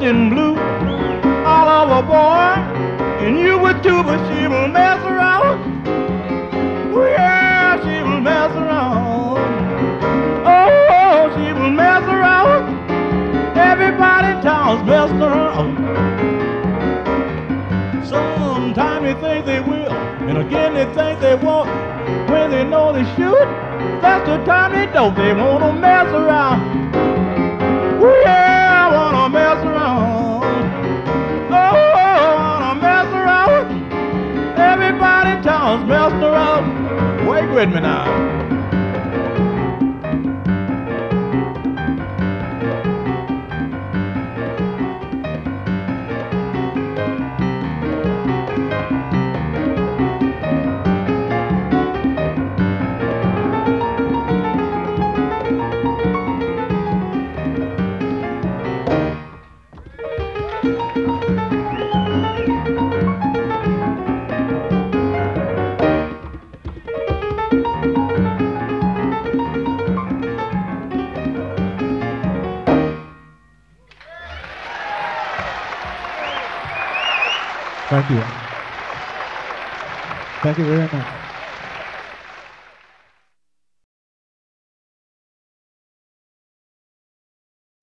and blue all over, boy. And you were too, but she will mess around. Oh, yeah, she will mess around. Oh, she will mess around. Everybody in town's messing around. Sometimes they think they will, and again they think they won't. When they know they should, that's the time they don't. They wanna mess around. Oh yeah, I wanna mess around. Oh, I wanna mess around. Everybody in town's messing around. Wait with me now. Thank you. Thank you very much.